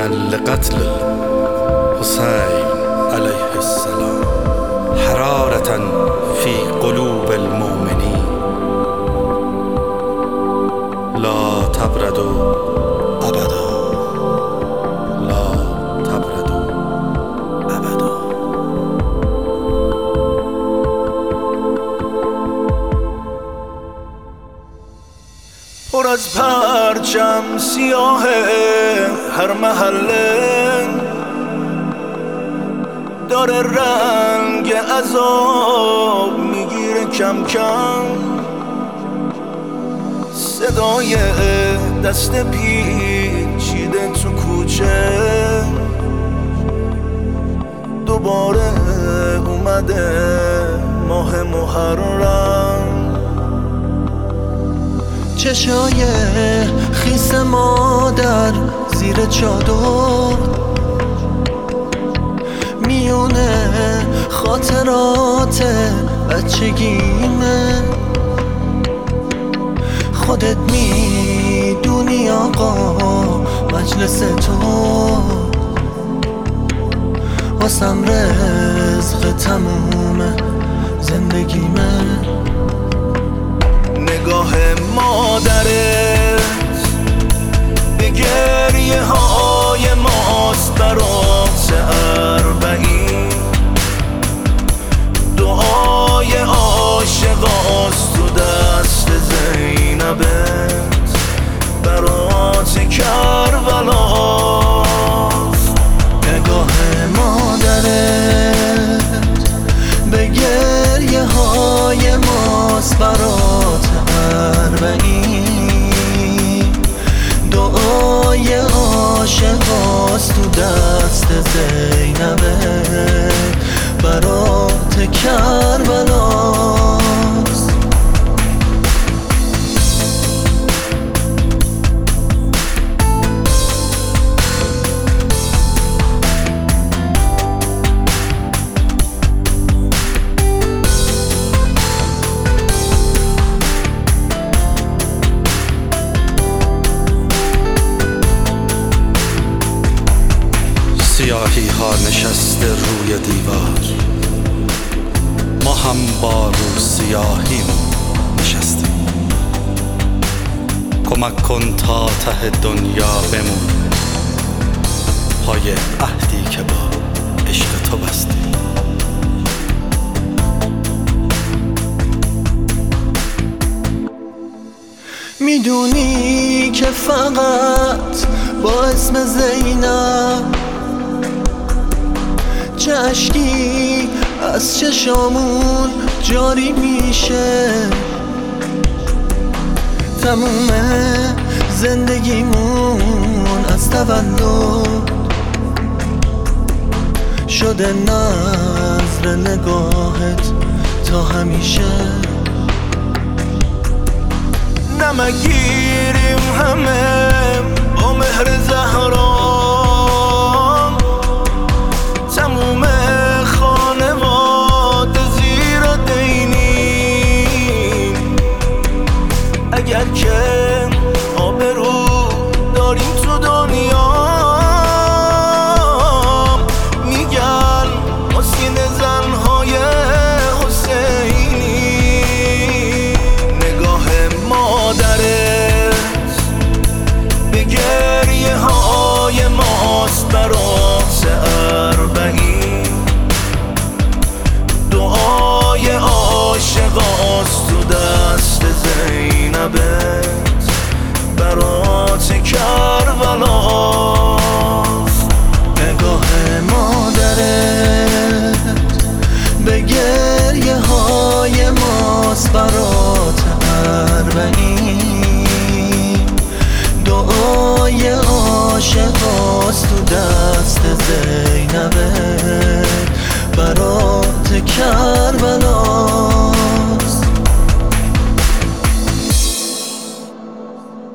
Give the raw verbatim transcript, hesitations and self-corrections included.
لقتل الحسين عليه السلام حرارة في قلوب المؤمنين لا تبردوا أبدا لا تبردوا أبدا. پر از پرچم سیاه هر محله داره رنگ عذاب میگیره کم کم، صدای دست پیچیده تو کوچه دوباره اومده ماه محرم. چشای خیس مادر زیر چادر میونه خاطرات بچگیمه، خودت میدونی آقا مجلس تو واسم رزق تموم زندگیمه. نگاه مادرت به گریه های ماست برات اربعین، دعای عاشقاست تو دست زینبت برات کربلاست. نگاه مادرت به گریه های ماست برات اربعین، دعای عاشقاست تو دست زینبت برات کربلاست. سیاهی ها نشسته روی دیوار، ما هم با رو سیاهیم نشستیم. کمک کن تا ته دنیا بمون پای عهدی که با عشق تو بستیم. میدونی که فقط با اسم زینب چه اشکی از چشامون جاری میشه، تموم زندگیمون از تولد شده نظر نگاهت تا همیشه. نمگیریم همه با مهر زهرا، تموم خانواده زیر دینیم، اگر که آبرو داریم تو دنیا میگن حسین زنهای حسینی. نگاه مادرت به گریه های ماست برات اربعین، دعای عاشقاست تو دست زینبت برات کربلاست. نگاه مادرت به گریه های ماست برات اربعین، دعای عاشقاست تو دست زینبت برات